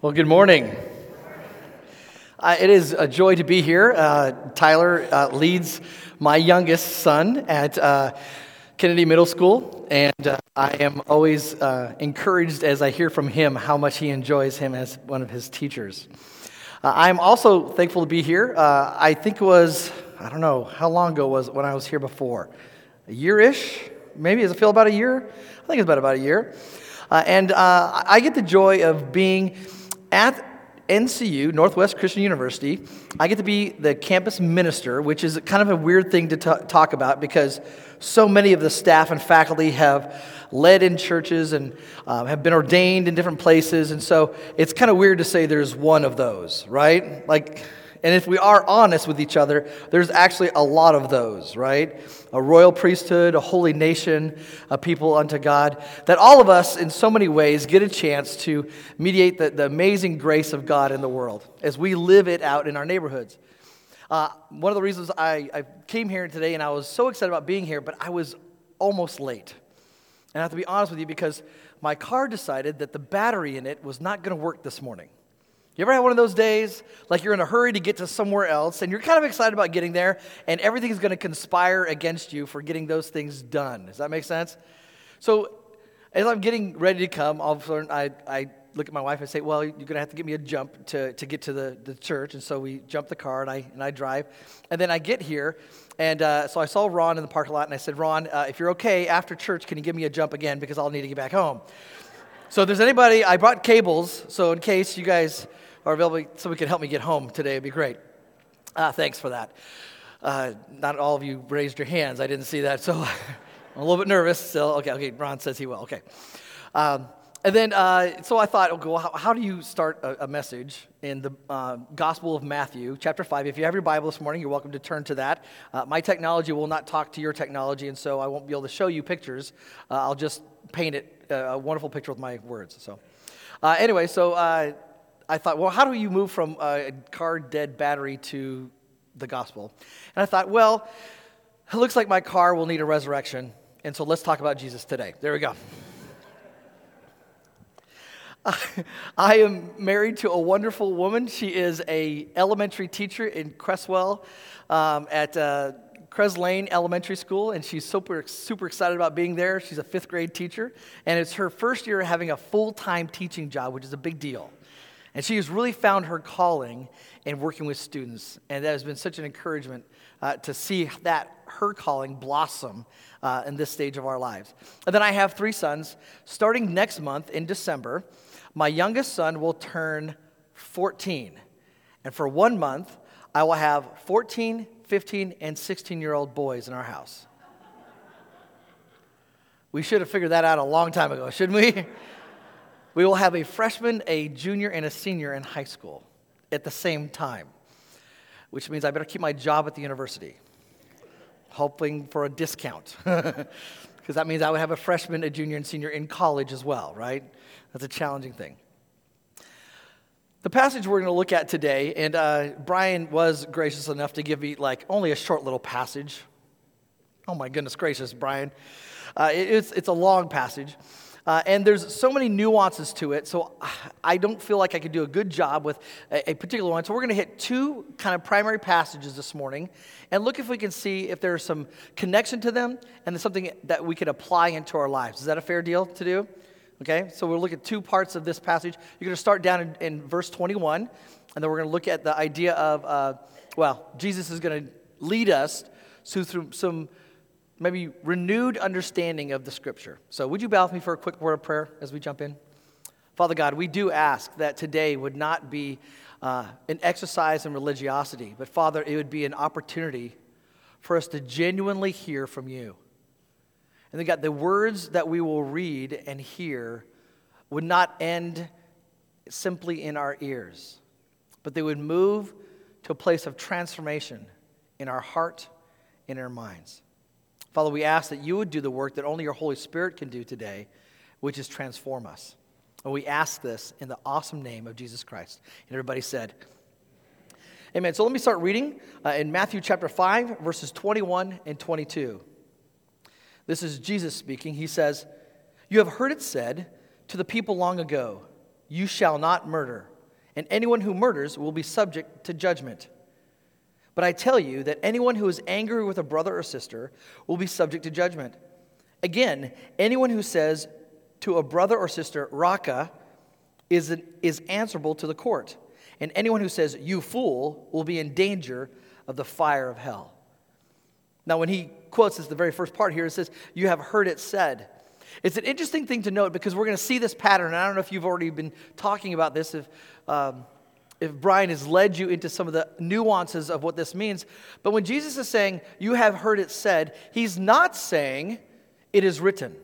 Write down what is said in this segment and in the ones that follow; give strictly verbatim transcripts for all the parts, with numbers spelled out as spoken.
Well, good morning. Uh, it is a joy to be here. Uh, Tyler uh, leads my youngest son at uh, Kennedy Middle School, and uh, I am always uh, encouraged as I hear from him how much he enjoys him as one of his teachers. Uh, I'm also thankful to be here. Uh, I think it was, I don't know, how long ago was it when I was here before? A year-ish? Maybe? Does it feel about a year? I think it's about about a year. Uh, and uh, I get the joy of being at N C U, Northwest Christian University. I get to be the campus minister, which is kind of a weird thing to t- talk about because so many of the staff and faculty have led in churches and um, have been ordained in different places. And so it's kind of weird to say there's one of those, right? Like, and if we are honest with each other, there's actually a lot of those, right? A royal priesthood, a holy nation, a people unto God, that all of us in so many ways get a chance to mediate the, the amazing grace of God in the world as we live it out in our neighborhoods. Uh, one of the reasons I, I came here today, and I was so excited about being here, but I was almost late. And I have to be honest with you because my car decided that the battery in it was not going to work this morning. You ever had one of those days, like you're in a hurry to get to somewhere else, and you're kind of excited about getting there, and everything's going to conspire against you for getting those things done? Does that make sense? So as I'm getting ready to come, all of a sudden I, I look at my wife and say, well, you're going to have to give me a jump to, to get to the, the church. And so we jump the car, and I and I drive. And then I get here, and uh, so I saw Ron in the parking lot, and I said, Ron, uh, if you're okay, after church, can you give me a jump again because I'll need to get back home? So if there's anybody, I brought cables, so in case you guys are available, so we can help me get home today, it'd be great. Uh, thanks for that. Uh, not all of you raised your hands. I didn't see that, so I'm a little bit nervous still. Okay, okay, Ron says he will. Okay. Um, and then, uh, so I thought, okay, well, how, how do you start a, a message in the uh, Gospel of Matthew, chapter five? If you have your Bible this morning, you're welcome to turn to that. Uh, my technology will not talk to your technology, and so I won't be able to show you pictures. Uh, I'll just paint it, uh, a wonderful picture with my words. So, uh, anyway, so uh, I thought, well, how do you move from a car dead battery to the gospel? And I thought, well, it looks like my car will need a resurrection, and so let's talk about Jesus today. There we go. I am married to a wonderful woman. She is a elementary teacher in Cresswell um, at uh, Cres Lane Elementary School, and she's super, super excited about being there. She's a fifth grade teacher, and it's her first year having a full-time teaching job, which is a big deal. And she has really found her calling in working with students, and that has been such an encouragement uh, to see that her calling blossom uh, in this stage of our lives. And then I have three sons. Starting next month in December, my youngest son will turn fourteen. And for one month, I will have fourteen, fifteen, and sixteen-year-old boys in our house. We should have figured that out a long time ago, shouldn't we? We will have a freshman, a junior, and a senior in high school at the same time, which means I better keep my job at the university, hoping for a discount, because that means I would have a freshman, a junior, and senior in college as well, right? That's a challenging thing. The passage we're going to look at today, and uh, Brian was gracious enough to give me like only a short little passage. Oh my goodness gracious, Brian. Uh, it, it's, it's a long passage. Uh, and there's so many nuances to it, so I don't feel like I could do a good job with a, a particular one. So we're going to hit two kind of primary passages this morning and look if we can see if there's some connection to them and there's something that we could apply into our lives. Is that a fair deal to do? Okay, so we'll look at two parts of this passage. You're going to start down in, in verse twenty-one, and then we're going to look at the idea of, uh, well, Jesus is going to lead us to, through some maybe renewed understanding of the Scripture. So would you bow with me for a quick word of prayer as we jump in? Father God, we do ask that today would not be uh, an exercise in religiosity, but Father, it would be an opportunity for us to genuinely hear from you. And then God, the words that we will read and hear would not end simply in our ears, but they would move to a place of transformation in our heart and in our minds. Father, we ask that you would do the work that only your Holy Spirit can do today, which is transform us. And we ask this in the awesome name of Jesus Christ. And everybody said, amen. So let me start reading uh, in Matthew chapter five, verses twenty-one and twenty-two. This is Jesus speaking. He says, "You have heard it said to the people long ago, 'You shall not murder, and anyone who murders will be subject to judgment. But I tell you that anyone who is angry with a brother or sister will be subject to judgment. Again, anyone who says to a brother or sister, Raka, is, an, is answerable to the court. And anyone who says, you fool, will be in danger of the fire of hell. Now, when he quotes this, the very first part here, it says, you have heard it said. It's an interesting thing to note because we're going to see this pattern. And I don't know if you've already been talking about this, if, um, if Brian has led you into some of the nuances of what this means. But when Jesus is saying, you have heard it said, he's not saying it is written.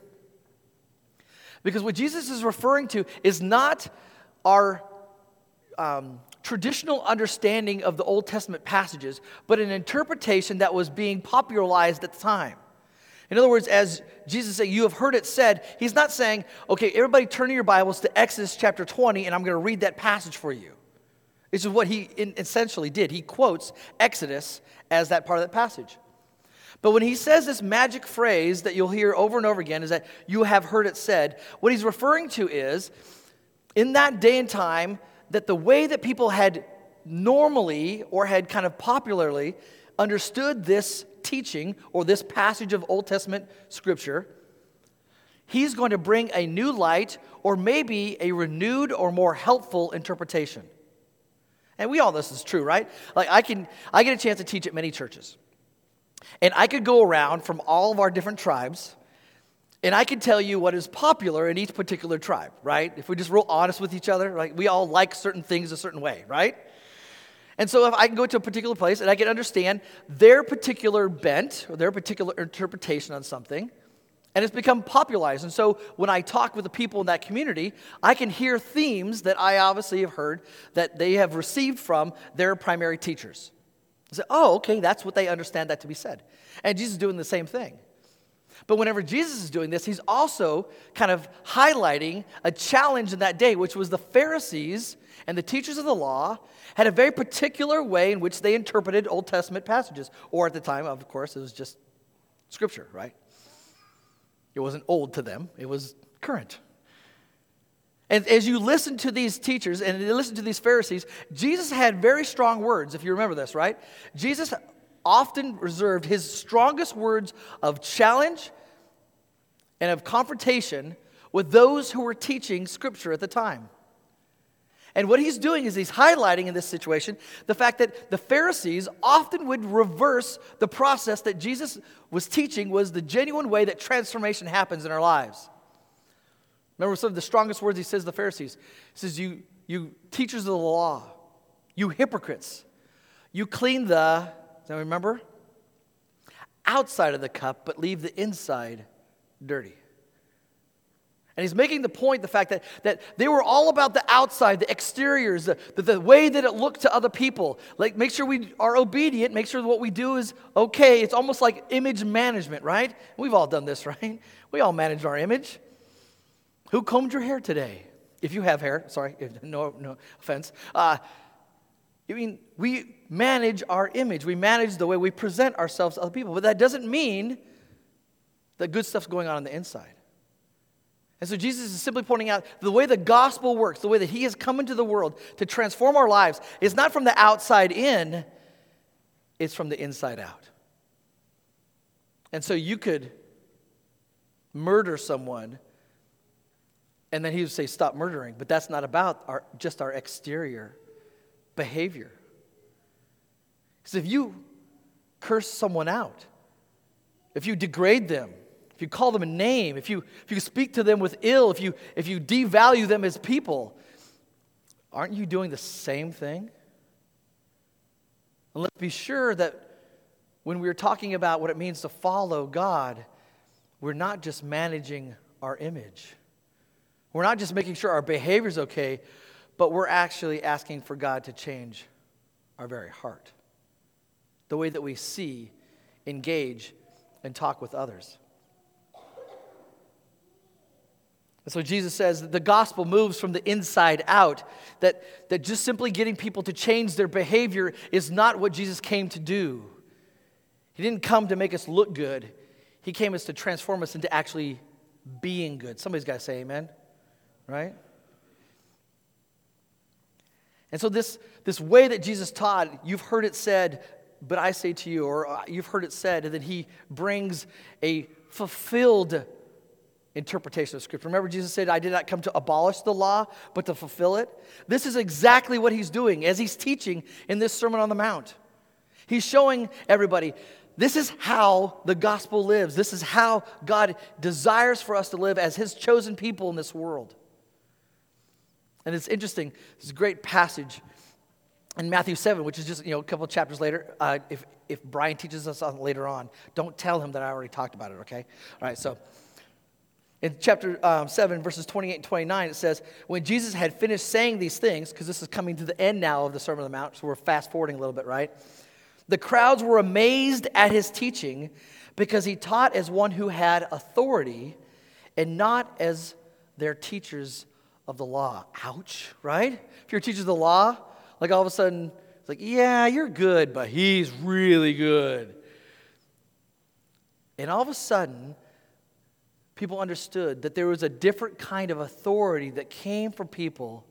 Because what Jesus is referring to is not our um, traditional understanding of the Old Testament passages, but an interpretation that was being popularized at the time. In other words, as Jesus said, you have heard it said, he's not saying, okay, everybody turn in your Bibles to Exodus chapter twenty, and I'm going to read that passage for you. This is what he essentially did. He quotes Exodus as that part of that passage. But when he says this magic phrase that you'll hear over and over again is that you have heard it said, what he's referring to is, in that day and time, that the way that people had normally or had kind of popularly understood this teaching or this passage of Old Testament scripture, he's going to bring a new light or maybe a renewed or more helpful interpretation. And we all know this is true, right? Like I can, I get a chance to teach at many churches. And I could go around from all of our different tribes, and I could tell you what is popular in each particular tribe, right? If we're just real honest with each other, like we all like certain things a certain way, right? And so if I can go to a particular place and I can understand their particular bent or their particular interpretation on something, and it's become popularized. And so when I talk with the people in that community, I can hear themes that I obviously have heard that they have received from their primary teachers. I say, oh, okay, that's what they understand that to be said. And Jesus is doing the same thing. But whenever Jesus is doing this, he's also kind of highlighting a challenge in that day, which was the Pharisees and the teachers of the law had a very particular way in which they interpreted Old Testament passages. Or at the time, of course, it was just Scripture, right? It wasn't old to them. It was current. And as you listen to these teachers and you listen to these Pharisees, Jesus had very strong words, if you remember this, right? Jesus often reserved his strongest words of challenge and of confrontation with those who were teaching Scripture at the time. And what he's doing is he's highlighting in this situation the fact that the Pharisees often would reverse the process that Jesus was teaching was the genuine way that transformation happens in our lives. Remember some of the strongest words he says to the Pharisees. He says, you, you teachers of the law, you hypocrites, you clean the, does anyone remember? Outside of the cup, but leave the inside dirty. And he's making the point, the fact that, that they were all about the outside, the exteriors, the, the, the way that it looked to other people. Like, make sure we are obedient, make sure what we do is okay. It's almost like image management, right? We've all done this, right? We all manage our image. Who combed your hair today? If you have hair, sorry, no, no offense. Uh, I mean, we manage our image. We manage the way we present ourselves to other people. But that doesn't mean that good stuff's going on on the inside. And so Jesus is simply pointing out the way the gospel works, the way that he has come into the world to transform our lives is not from the outside in, it's from the inside out. And so you could murder someone and then he would say, stop murdering. But that's not about our, just our exterior behavior. Because if you curse someone out, if you degrade them, if you call them a name, if you if you speak to them with ill, if you if you devalue them as people, aren't you doing the same thing? And let's be sure that when we're talking about what it means to follow God, we're not just managing our image. We're not just making sure our behavior is okay, but we're actually asking for God to change our very heart. The way that we see, engage, and talk with others. And so Jesus says that the gospel moves from the inside out, that, that just simply getting people to change their behavior is not what Jesus came to do. He didn't come to make us look good. He came as to transform us into actually being good. Somebody's got to say amen, right? And so this, this way that Jesus taught, you've heard it said, but I say to you, or uh, you've heard it said, and then he brings a fulfilled interpretation of Scripture. Remember Jesus said, I did not come to abolish the law, but to fulfill it. This is exactly what he's doing as he's teaching in this Sermon on the Mount. He's showing everybody, this is how the gospel lives. This is how God desires for us to live as his chosen people in this world. And it's interesting, this is a great passage in Matthew seven, which is just, you know, a couple of chapters later. Uh, if, if Brian teaches us on later on, don't tell him that I already talked about it, okay? All right, so in chapter um, seven, verses twenty-eight and twenty-nine, it says, when Jesus had finished saying these things, because this is coming to the end now of the Sermon on the Mount, so we're fast-forwarding a little bit, right? The crowds were amazed at his teaching because he taught as one who had authority and not as their teachers of the law. Ouch, right? If you're teachers of the law, like all of a sudden, it's like, yeah, you're good, but he's really good. And all of a sudden, people understood that there was a different kind of authority that came from people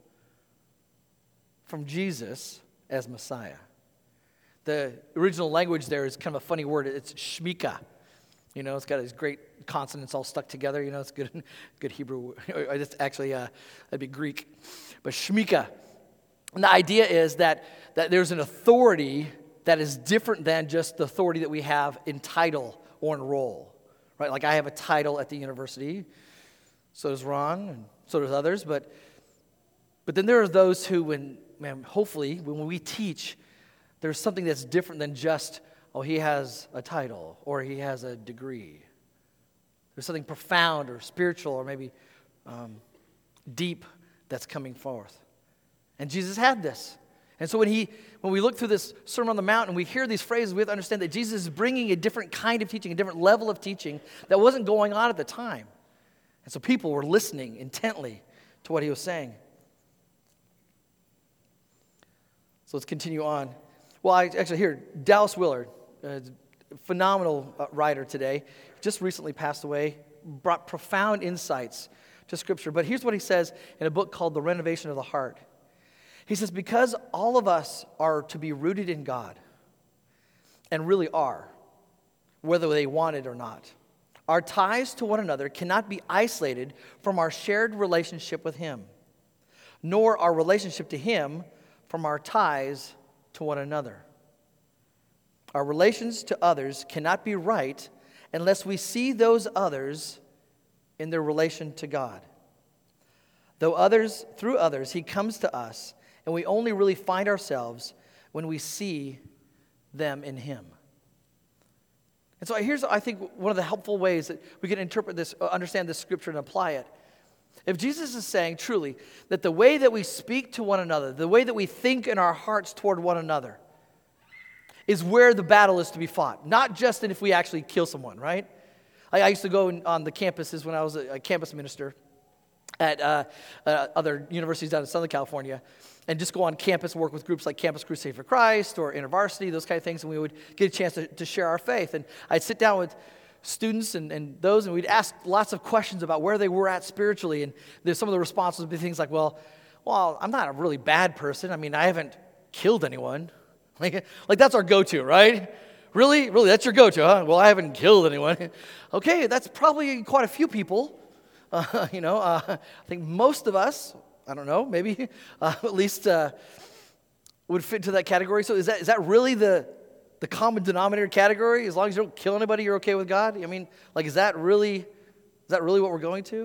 from Jesus as Messiah. The original language there is kind of a funny word. It's shmika. You know, it's got these great consonants all stuck together. You know, it's good, good Hebrew. It's actually, uh, that'd be Greek. But shmika. And the idea is that, that there's an authority that is different than just the authority that we have in title or in role. Right? Like I have a title at the university. So does Ron, and so does others. But, but then there are those who, when, man, hopefully, when we teach, there's something that's different than just, oh, he has a title or he has a degree. There's something profound or spiritual or maybe um, deep that's coming forth. And Jesus had this. And so when he, when we look through this Sermon on the Mount and we hear these phrases, we have to understand that Jesus is bringing a different kind of teaching, a different level of teaching that wasn't going on at the time. And so people were listening intently to what he was saying. So let's continue on. Well, I, actually, here, Dallas Willard, a phenomenal uh, writer today, just recently passed away, brought profound insights to Scripture. But here's what he says in a book called The Renovation of the Heart. He says, because all of us are to be rooted in God, and really are, whether they want it or not, our ties to one another cannot be isolated from our shared relationship with Him, nor our relationship to Him from our ties to one another. Our relations to others cannot be right unless we see those others in their relation to God. Though others, through others, He comes to us, and we only really find ourselves when we see them in Him. And so here's, I think, one of the helpful ways that we can interpret this, understand this Scripture and apply it. If Jesus is saying truly that the way that we speak to one another, the way that we think in our hearts toward one another, is where the battle is to be fought. Not just in if we actually kill someone, right? I, I used to go in, on the campuses when I was a, a campus minister at uh, uh, other universities down in Southern California, and just go on campus, work with groups like Campus Crusade for Christ or InterVarsity, those kind of things, and we would get a chance to, to share our faith. And I'd sit down with students and, and those, and we'd ask lots of questions about where they were at spiritually, and there's some of the responses would be things like, well, well, I'm not a really bad person. I mean, I haven't killed anyone. Like, like that's our go-to, right? Really? Really, that's your go-to, huh? Well, I haven't killed anyone. Okay, that's probably quite a few people. Uh, you know, uh, I think most of us, I don't know, maybe uh, at least uh, would fit into that category. So is that is that really the the common denominator category? As long as you don't kill anybody, you're okay with God? I mean, like, is that really is that really what we're going to?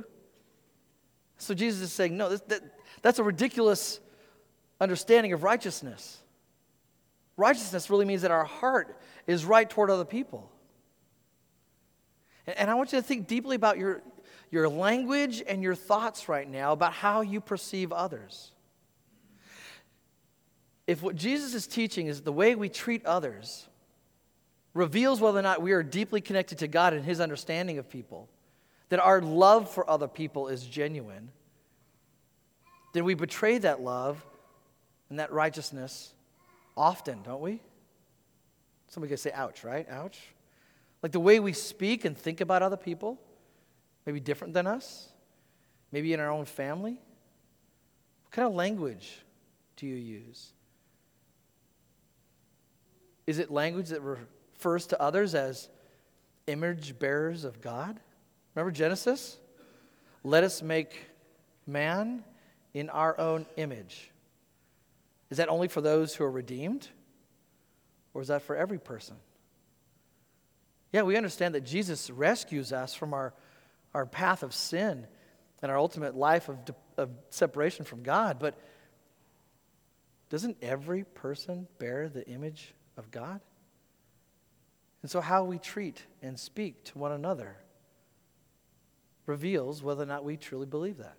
So Jesus is saying, no, this, that, that's a ridiculous understanding of righteousness. Righteousness really means that our heart is right toward other people. And, and I want you to think deeply about your your language and your thoughts right now about how you perceive others. If what Jesus is teaching is the way we treat others reveals whether or not we are deeply connected to God and His understanding of people, that our love for other people is genuine, then we betray that love and that righteousness often, don't we? Somebody could say, ouch, right? Ouch. Like the way we speak and think about other people, maybe different than us, maybe in our own family. What kind of language do you use? Is it language that refers to others as image bearers of God? Remember Genesis? Let us make man in our own image. Is that only for those who are redeemed? Or is that for every person? Yeah, we understand that Jesus rescues us from our, our path of sin and our ultimate life of, of separation from God, but doesn't every person bear the image of God? And so how we treat and speak to one another reveals whether or not we truly believe that.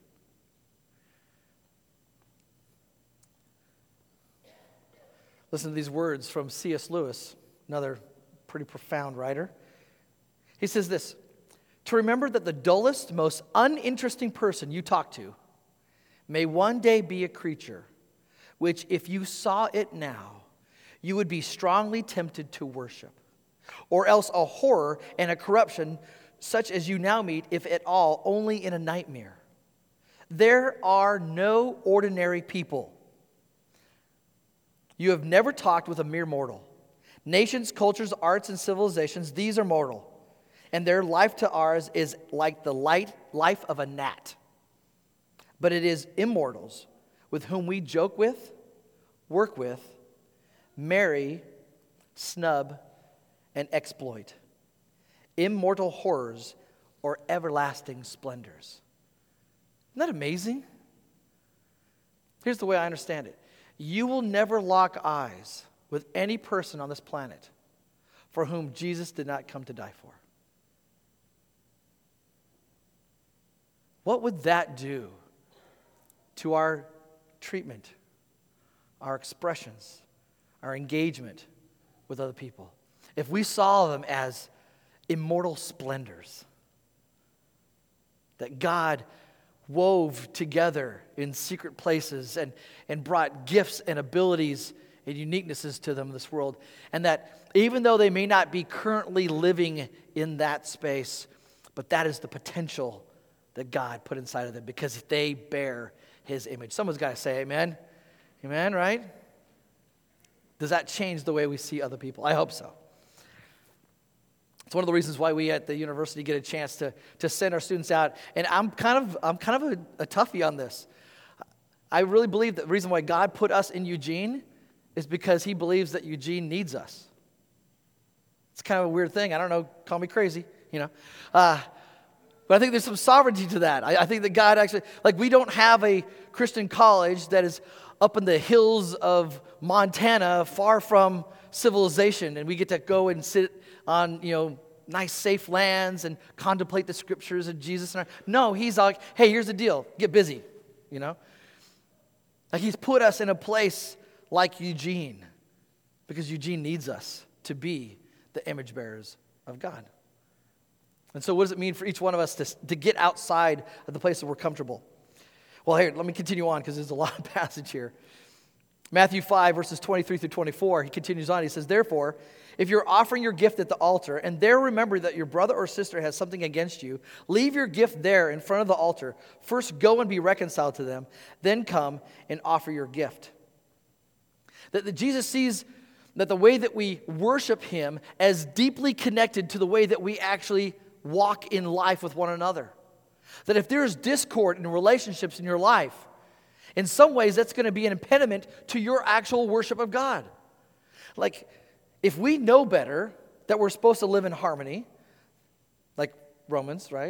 Listen to these words from C S Lewis, another pretty profound writer. He says this: to remember that the dullest, most uninteresting person you talk to may one day be a creature which, if you saw it now, you would be strongly tempted to worship, or else a horror and a corruption such as you now meet, if at all, only in a nightmare. There are no ordinary people. You have never talked with a mere mortal. Nations, cultures, arts, and civilizations, these are mortal. And their life to ours is like the light life of a gnat. But it is immortals with whom we joke with, work with, marry, snub, and exploit. Immortal horrors or everlasting splendors. Isn't that amazing? Here's the way I understand it. You will never lock eyes with any person on this planet for whom Jesus did not come to die for. What would that do to our treatment, our expressions, our engagement with other people if we saw them as immortal splendors that God wove together in secret places and, and brought gifts and abilities and uniquenesses to them in this world, and that even though they may not be currently living in that space, but that is the potential that God put inside of them because they bear his image. Someone's got to say amen. Amen, right? Does that change the way we see other people? I hope so. It's one of the reasons why we at the university get a chance to, to send our students out. And I'm kind of I'm kind of a, a toughie on this. I really believe that the reason why God put us in Eugene is because he believes that Eugene needs us. It's kind of a weird thing. I don't know. Call me crazy, you know. Uh, but I think there's some sovereignty to that. I, I think that God actually, like we don't have a Christian college that is up in the hills of Montana, far from civilization, and we get to go and sit on, you know, nice, safe lands and contemplate the scriptures of Jesus. And our, no, he's like, hey, here's the deal. Get busy, you know. Like he's put us in a place like Eugene because Eugene needs us to be the image bearers of God. And so what does it mean for each one of us to, to get outside of the place that we're comfortable? Well, here, let me continue on because there's a lot of passage here. Matthew five, verses twenty-three through twenty-four, he continues on. He says, therefore, if you're offering your gift at the altar, and there remember that your brother or sister has something against you, leave your gift there in front of the altar. First go and be reconciled to them, then come and offer your gift. That, that Jesus sees that the way that we worship him as deeply connected to the way that we actually walk in life with one another. That if there's discord in relationships in your life, in some ways that's going to be an impediment to your actual worship of God. Like, if we know better that we're supposed to live in harmony, like Romans, right?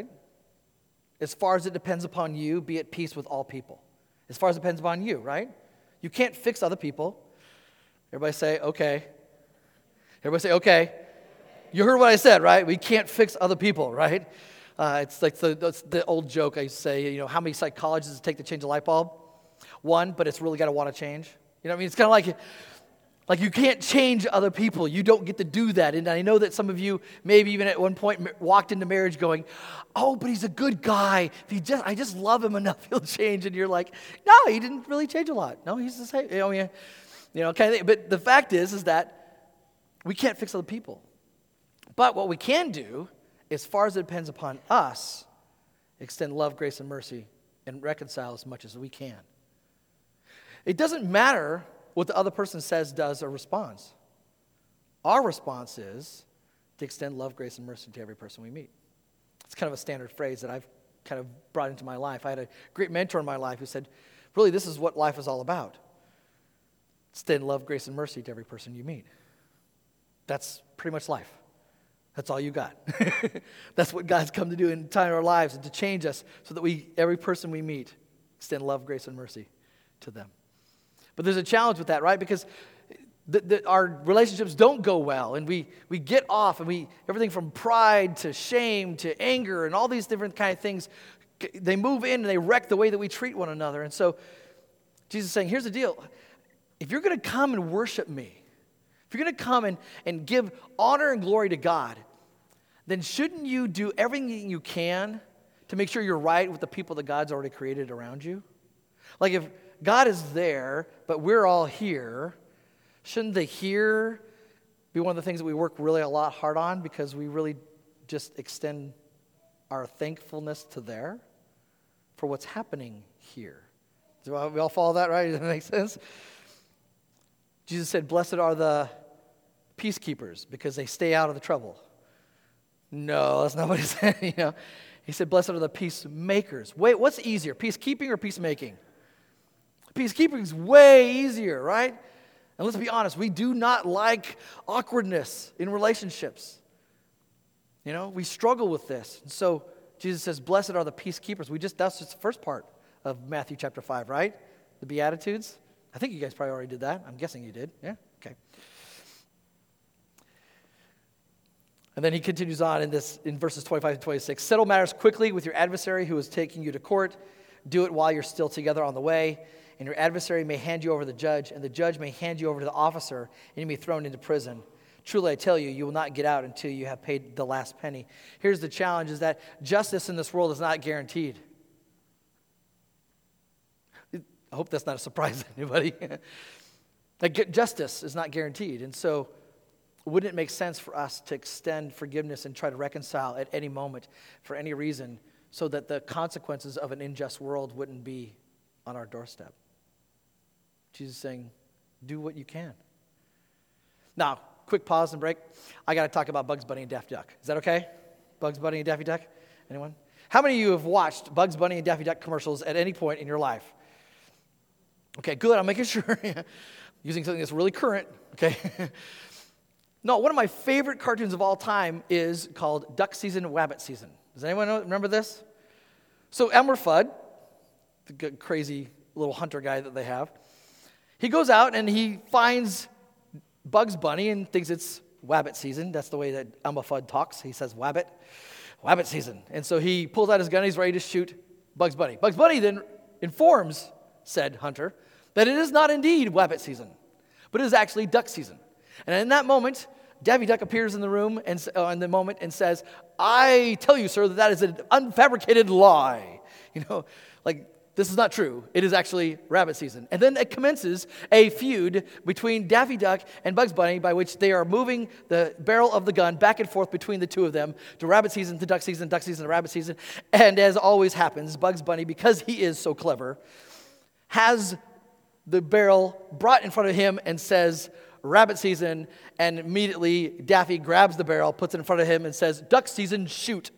As far as it depends upon you, be at peace with all people. As far as it depends upon you, right? You can't fix other people. Everybody say, okay. Everybody say, okay. You heard what I said, right? We can't fix other people, right? Uh, it's like the, that's the old joke I used to say, you know, how many psychologists does it take to change a light bulb? One, but it's really got to want to change. You know what I mean? It's kind of like, like you can't change other people. You don't get to do that. And I know that some of you maybe even at one point walked into marriage going, oh, but he's a good guy. If he just, I just love him enough, he'll change. And you're like, no, he didn't really change a lot. No, he's the same. You know, you know kind of thing. But the fact is, is that we can't fix other people. But what we can do, as far as it depends upon us, extend love, grace, and mercy, and reconcile as much as we can. It doesn't matter what the other person says, does, or responds. Our response is to extend love, grace, and mercy to every person we meet. It's kind of a standard phrase that I've kind of brought into my life. I had a great mentor in my life who said, really, this is what life is all about. Extend love, grace, and mercy to every person you meet. That's pretty much life. That's all you got. That's what God's come to do in time our lives and to change us so that we, every person we meet, extend love, grace, and mercy to them. But there's a challenge with that, right? Because the, the, our relationships don't go well, and we, we get off, and we everything from pride to shame to anger and all these different kind of things, they move in and they wreck the way that we treat one another. And so Jesus is saying, here's the deal. If you're going to come and worship me, if you're going to come and, and give honor and glory to God, then shouldn't you do everything you can to make sure you're right with the people that God's already created around you? Like if God is there, but we're all here, shouldn't the here be one of the things that we work really a lot hard on because we really just extend our thankfulness to there for what's happening here? Do we all follow that, right? Does that make sense? Jesus said, blessed are the peacekeepers because they stay out of the trouble. No, that's not what he said. You know, he said, blessed are the peacemakers. Wait, what's easier, peacekeeping or peacemaking? Peacekeeping is way easier, right? And let's be honest, we do not like awkwardness in relationships. You know, we struggle with this. And so Jesus says, blessed are the peacekeepers. We just, that's just the first part of Matthew chapter five, right? The Beatitudes. I think you guys probably already did that. I'm guessing you did. Yeah? Okay. And then he continues on in this in verses twenty-five to twenty-six. Settle matters quickly with your adversary who is taking you to court. Do it while you're still together on the way. And your adversary may hand you over to the judge, and the judge may hand you over to the officer, and you may be thrown into prison. Truly, I tell you, you will not get out until you have paid the last penny. Here's the challenge, is that justice in this world is not guaranteed. I hope that's not a surprise to anybody. Like, justice is not guaranteed. And so wouldn't it make sense for us to extend forgiveness and try to reconcile at any moment for any reason so that the consequences of an unjust world wouldn't be on our doorstep? Jesus is saying, do what you can. Now, quick pause and break. I got to talk about Bugs Bunny and Daffy Duck. Is that okay? Bugs Bunny and Daffy Duck? Anyone? How many of you have watched Bugs Bunny and Daffy Duck commercials at any point in your life? Okay, good. I'm making sure. Using something that's really current. Okay. No, one of my favorite cartoons of all time is called Duck Season, Wabbit Season. Does anyone know, remember this? So Elmer Fudd, the g- crazy little hunter guy that they have, he goes out and he finds Bugs Bunny and thinks it's Wabbit season. That's the way that Elmer Fudd talks. He says Wabbit, Wabbit season. And so he pulls out his gun. He's ready to shoot Bugs Bunny. Bugs Bunny then informs said hunter that it is not indeed Wabbit season, but it is actually duck season. And in that moment, Daffy Duck appears in the room and uh, in the moment and says, "I tell you, sir, that that is an unfabricated lie." You know, like, this is not true. It is actually rabbit season. And then it commences a feud between Daffy Duck and Bugs Bunny by which they are moving the barrel of the gun back and forth between the two of them to rabbit season to duck season, duck season to rabbit season. And as always happens, Bugs Bunny, because he is so clever, has the barrel brought in front of him and says, "Rabbit season," and immediately Daffy grabs the barrel, puts it in front of him and says, "Duck season, shoot."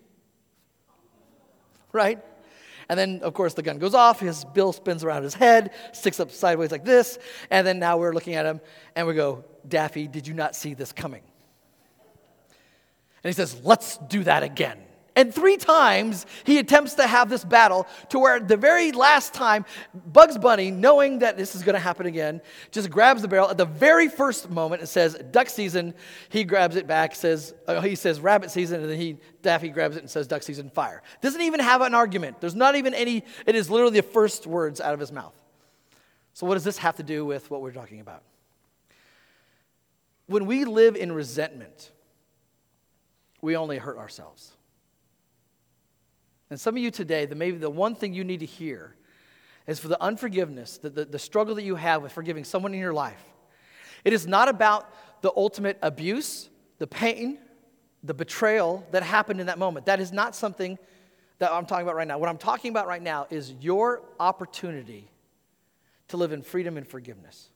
Right? And then, of course, the gun goes off, his bill spins around his head, sticks up sideways like this, and then now we're looking at him, and we go, "Daffy, did you not see this coming?" And he says, "Let's do that again." And three times he attempts to have this battle to where the very last time, Bugs Bunny, knowing that this is going to happen again, just grabs the barrel at the very first moment and says, "Duck season." He grabs it back, says, uh, he says, "Rabbit season," and then he, Daffy grabs it and says, "Duck season, fire." Doesn't even have an argument. There's not even any, it is literally the first words out of his mouth. So what does this have to do with what we're talking about? When we live in resentment, we only hurt ourselves. And some of you today, the, maybe the one thing you need to hear is for the unforgiveness, the, the, the struggle that you have with forgiving someone in your life. It is not about the ultimate abuse, the pain, the betrayal that happened in that moment. That is not something that I'm talking about right now. What I'm talking about right now is your opportunity to live in freedom and forgiveness.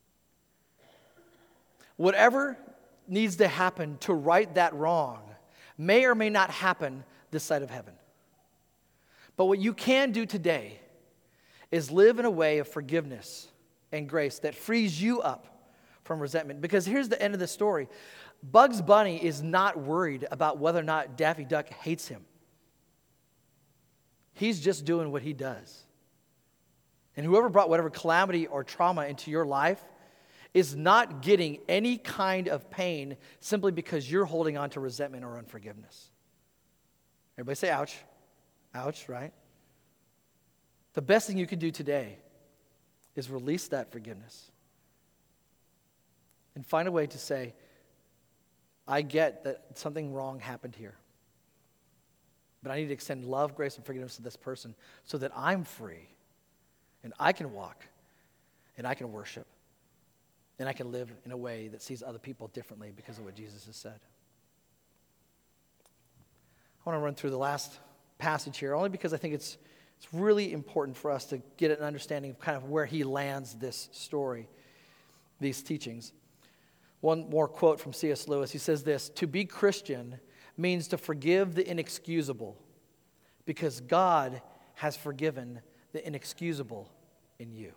Whatever needs to happen to right that wrong may or may not happen this side of heaven. But what you can do today is live in a way of forgiveness and grace that frees you up from resentment. Because here's the end of the story. Bugs Bunny is not worried about whether or not Daffy Duck hates him. He's just doing what he does. And whoever brought whatever calamity or trauma into your life is not getting any kind of pain simply because you're holding on to resentment or unforgiveness. Everybody say ouch. Ouch, right? The best thing you can do today is release that forgiveness and find a way to say, I get that something wrong happened here, but I need to extend love, grace, and forgiveness to this person so that I'm free and I can walk and I can worship and I can live in a way that sees other people differently because of what Jesus has said. I want to run through the last passage here only because I think it's It's really important for us to get an understanding of kind of where he lands this story, these teachings. One more quote from C S Lewis. He says this, "To be Christian means to forgive the inexcusable because God has forgiven the inexcusable in you."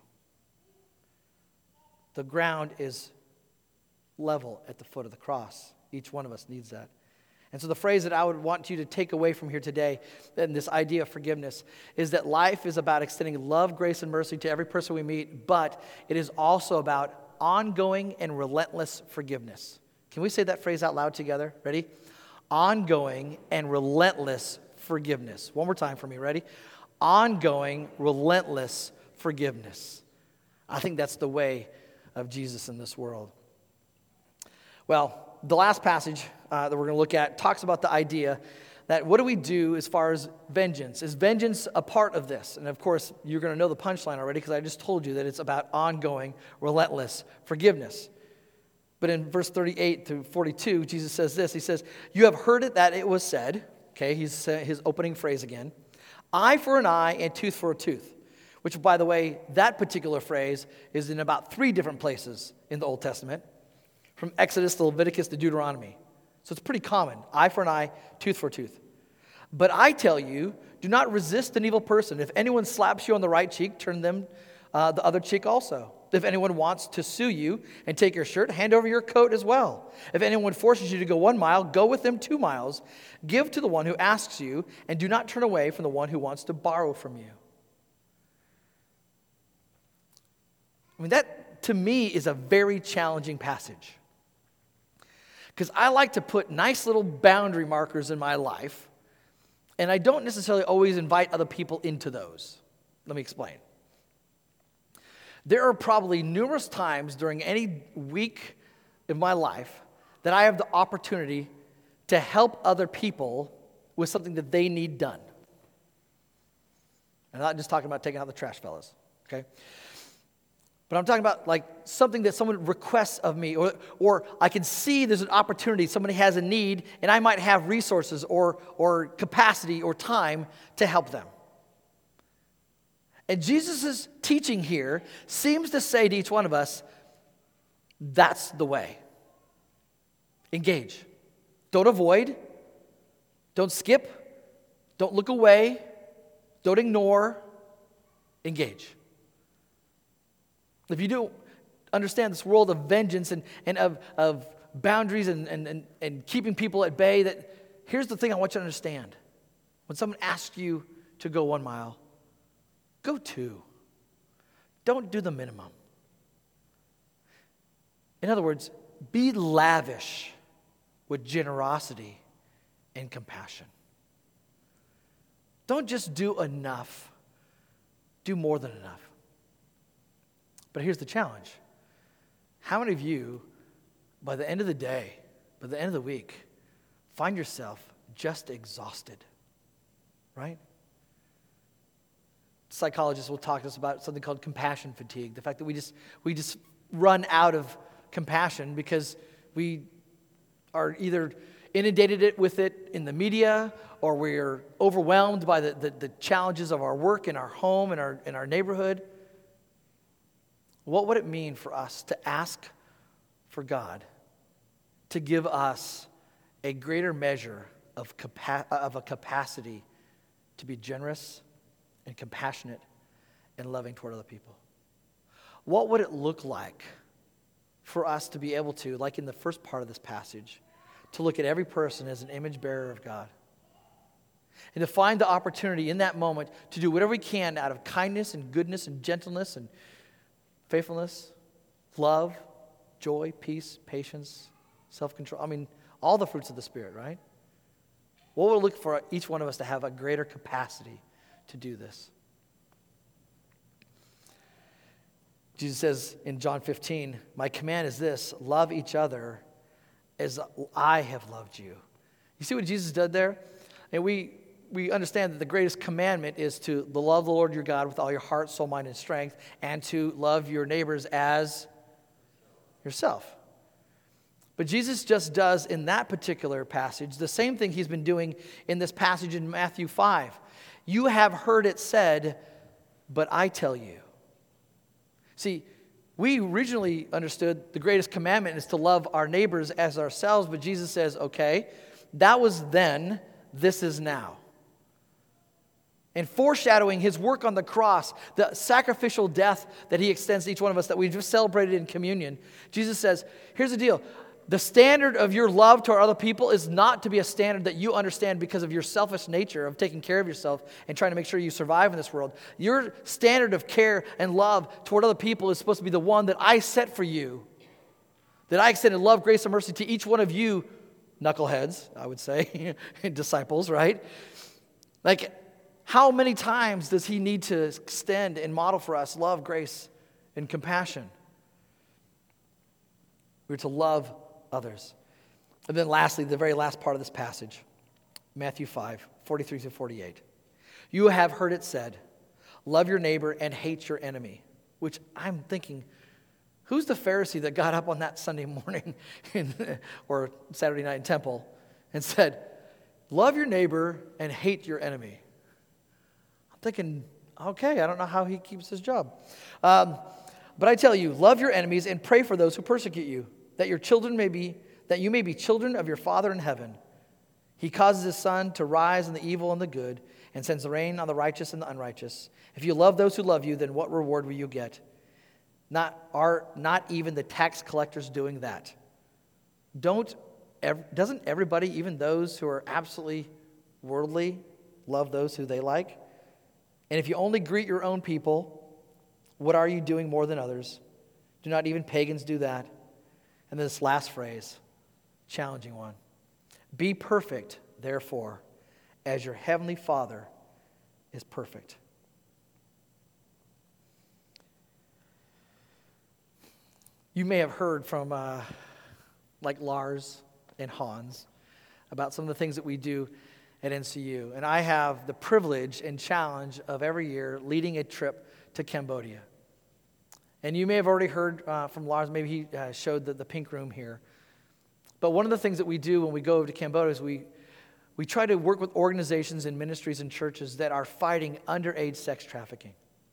The ground is level at the foot of the cross. Each one of us needs that. And so the phrase that I would want you to take away from here today, and this idea of forgiveness, is that life is about extending love, grace, and mercy to every person we meet, but it is also about ongoing and relentless forgiveness. Can we say that phrase out loud together? Ready? Ongoing and relentless forgiveness. One more time for me. Ready? Ongoing, relentless forgiveness. I think that's the way of Jesus in this world. Well, the last passage uh, that we're going to look at talks about the idea that what do we do as far as vengeance? Is vengeance a part of this? And of course, you're going to know the punchline already because I just told you that it's about ongoing, relentless forgiveness. But in verse thirty-eight through forty-two, Jesus says this. He says, "You have heard it that it was said," okay, he's uh, his opening phrase again, "eye for an eye and tooth for a tooth," which, by the way, that particular phrase is in about three different places in the Old Testament, from Exodus to Leviticus to Deuteronomy. So it's pretty common, eye for an eye, tooth for a tooth. "But I tell you, do not resist an evil person. If anyone slaps you on the right cheek, turn them uh, the other cheek also. If anyone wants to sue you and take your shirt, hand over your coat as well. If anyone forces you to go one mile, go with them two miles. Give to the one who asks you, and do not turn away from the one who wants to borrow from you." I mean, that to me is a very challenging passage. Because I like to put nice little boundary markers in my life, and I don't necessarily always invite other people into those. Let me explain. There are probably numerous times during any week in my life that I have the opportunity to help other people with something that they need done. I'm not just talking about taking out the trash, fellas, okay? But I'm talking about like something that someone requests of me, or or I can see there's an opportunity, somebody has a need, and I might have resources or or capacity or time to help them. And Jesus' teaching here seems to say to each one of us, that's the way. Engage. Don't avoid. Don't skip. Don't look away. Don't ignore. Engage. If you do understand this world of vengeance and, and of, of boundaries and, and, and, and keeping people at bay, that here's the thing I want you to understand. When someone asks you to go one mile, go two. Don't do the minimum. In other words, be lavish with generosity and compassion. Don't just do enough. Do more than enough. But here's the challenge. How many of you, by the end of the day, by the end of the week, find yourself just exhausted? Right? Psychologists will talk to us about something called compassion fatigue. The fact that we just we just run out of compassion because we are either inundated it with it in the media, or we're overwhelmed by the, the, the challenges of our work in our home and our in our neighborhood. what would it mean for us to ask for God to give us a greater measure of, capa- of a capacity to be generous and compassionate and loving toward other people? What would it look like for us to be able to, like in the first part of this passage, to look at every person as an image bearer of God? And to find the opportunity in that moment to do whatever we can out of kindness and goodness and gentleness and faithfulness, love, joy, peace, patience, self-control. I mean, all the fruits of the Spirit, right? What would it look for each one of us to have a greater capacity to do this? Jesus says in John fifteen, my command is this, love each other as I have loved you. You see what Jesus did there? And we we understand that the greatest commandment is to love the Lord your God with all your heart, soul, mind, and strength, and to love your neighbors as yourself. But Jesus just does in that particular passage the same thing he's been doing in this passage in Matthew five. You have heard it said, but I tell you. See, we originally understood the greatest commandment is to love our neighbors as ourselves, but Jesus says, okay, that was then, this is now. And foreshadowing his work on the cross, the sacrificial death that he extends to each one of us that we just celebrated in communion, Jesus says, here's the deal. The standard of your love to our other people is not to be a standard that you understand because of your selfish nature of taking care of yourself and trying to make sure you survive in this world. Your standard of care and love toward other people is supposed to be the one that I set for you. That I extended love, grace, and mercy to each one of you, knuckleheads, I would say, disciples, right? Like, how many times does he need to extend and model for us love, grace, and compassion? We're to love others. And then lastly, the very last part of this passage, Matthew five, forty-three through forty-eight. You have heard it said, love your neighbor and hate your enemy. Which I'm thinking, who's the Pharisee that got up on that Sunday morning in, or Saturday night in temple and said, love your neighbor and hate your enemy? I'm thinking, okay, I don't know how he keeps his job. Um, but I tell you, love your enemies and pray for those who persecute you, that your children may be, that you may be children of your Father in heaven. He causes his sun to rise on the evil and the good, and sends the rain on the righteous and the unrighteous. If you love those who love you, then what reward will you get? Not are not even the tax collectors doing that. Don't ev- doesn't everybody, even those who are absolutely worldly, love those who they like? And if you only greet your own people, what are you doing more than others? Do not even pagans do that? And this last phrase, challenging one. Be perfect, therefore, as your heavenly Father is perfect. You may have heard from uh, like Lars and Hans about some of the things that we do at N C U. And I have the privilege and challenge of every year leading a trip to Cambodia. And you may have already heard uh, from Lars, maybe he uh, showed the, the pink room here. But one of the things that we do when we go over to Cambodia is we, we try to work with organizations and ministries and churches that are fighting underage sex trafficking.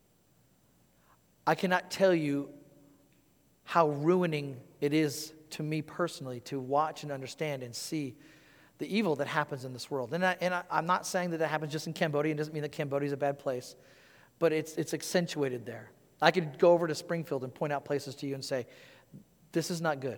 I cannot tell you how ruining it is to me personally to watch and understand and see the evil that happens in this world. And, I, and I, I'm not saying that that happens just in Cambodia. It doesn't mean that Cambodia is a bad place. But it's it's accentuated there. I could go over to Springfield and point out places to you and say, this is not good.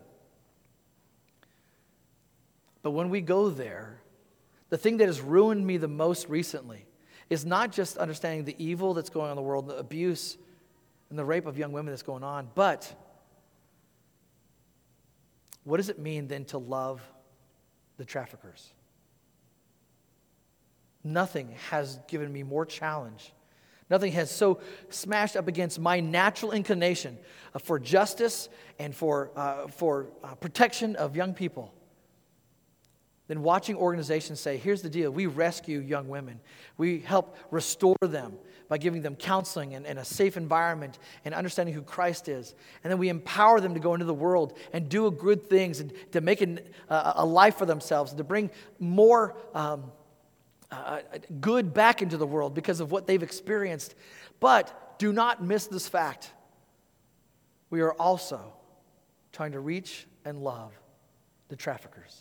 But when we go there, the thing that has ruined me the most recently is not just understanding the evil that's going on in the world, the abuse and the rape of young women that's going on, but what does it mean then to love the traffickers? Nothing has given me more challenge. Nothing has so smashed up against my natural inclination for justice and for, uh, for uh, protection of young people than watching organizations say, here's the deal, we rescue young women. We help restore them by giving them counseling and, and a safe environment and understanding who Christ is. And then we empower them to go into the world and do good things and to make an, uh, a life for themselves and to bring more um, uh, good back into the world because of what they've experienced. But do not miss this fact. we are also trying to reach and love the traffickers.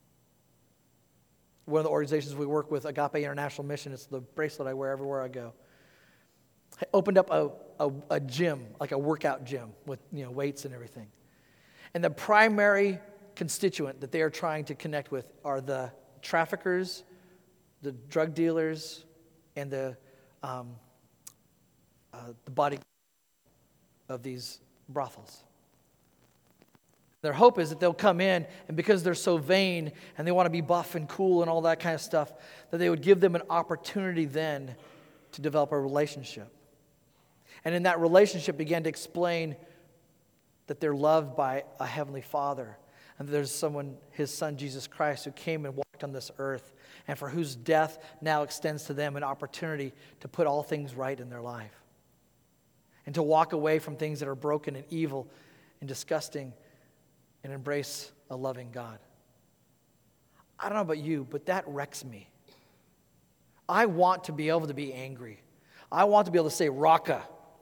One of the organizations we work with, Agape International Mission, it's the bracelet I wear everywhere I go, I opened up a, a, a gym, like a workout gym with, you know, weights and everything. And the primary constituent that they are trying to connect with are the traffickers, the drug dealers, and the um, uh, the body of these brothels. Their hope is that they'll come in, and because they're so vain and they want to be buff and cool and all that kind of stuff, that they would give them an opportunity then to develop a relationship. And in that relationship began to explain that they're loved by a heavenly Father, and that there's someone, his Son Jesus Christ, who came and walked on this earth, and for whose death now extends to them an opportunity to put all things right in their life, and to walk away from things that are broken and evil and disgusting and embrace a loving God. I don't know about you, but that wrecks me. I want to be able to be angry. I want to be able to say "Raka"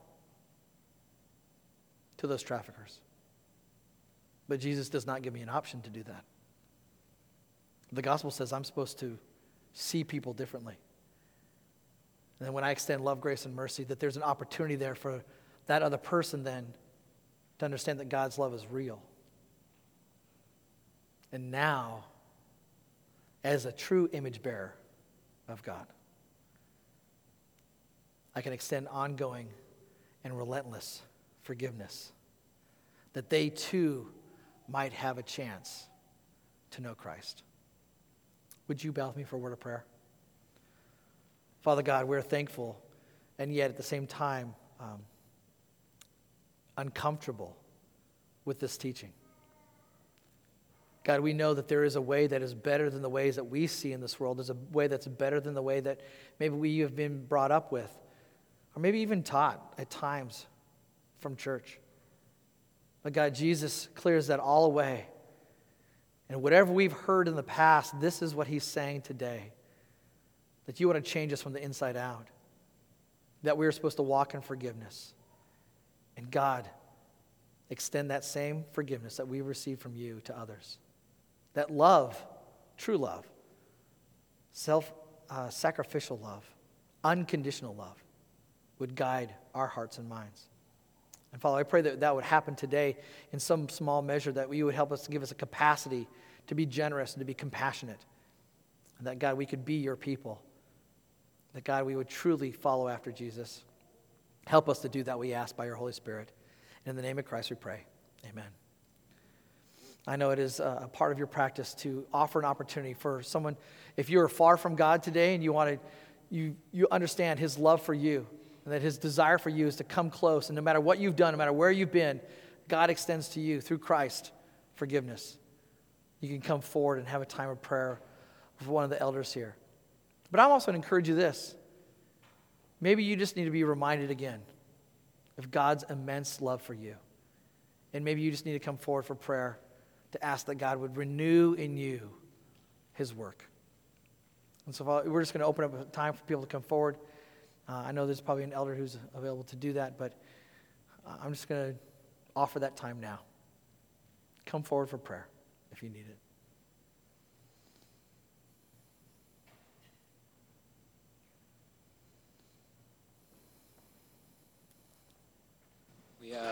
to those traffickers. But Jesus does not give me an option to do that. The gospel says I'm supposed to see people differently. And then when I extend love, grace, and mercy, that there's an opportunity there for that other person then to understand that God's love is real. And now, as a true image bearer of God, I can extend ongoing and relentless forgiveness, that they too might have a chance to know Christ. Would you bow with me for a word of prayer? Father God, we're thankful, and yet at the same time, um, uncomfortable with this teaching. God, we know that there is a way that is better than the ways that we see in this world. There's a way that's better than the way that maybe we have been brought up with, or maybe even taught at times from church. But God, Jesus clears that all away. And whatever we've heard in the past, this is what he's saying today. That you want to change us from the inside out. That we are supposed to walk in forgiveness. And God, extend that same forgiveness that we received from you to others. That love, true love, self-sacrificial uh, love, unconditional love, would guide our hearts and minds. And Father, I pray that that would happen today in some small measure, that you would help us to give us a capacity to be generous and to be compassionate. And that, God, we could be your people. That, God, we would truly follow after Jesus. Help us to do that, we ask, by your Holy Spirit. And in the name of Christ we pray. Amen. I know it is a part of your practice to offer an opportunity for someone, if you are far from God today and you want to, you, you understand his love for you, and that his desire for you is to come close, and no matter what you've done, no matter where you've been, God extends to you through Christ forgiveness. You can come forward and have a time of prayer with one of the elders here. But I'm also going to encourage you this. Maybe you just need to be reminded again of God's immense love for you. And maybe you just need to come forward for prayer to ask that God would renew in you his work. And so we're just going to open up a time for people to come forward. Uh, I know there's probably an elder who's available to do that, but I'm just going to offer that time now. Come forward for prayer if you need it. We, uh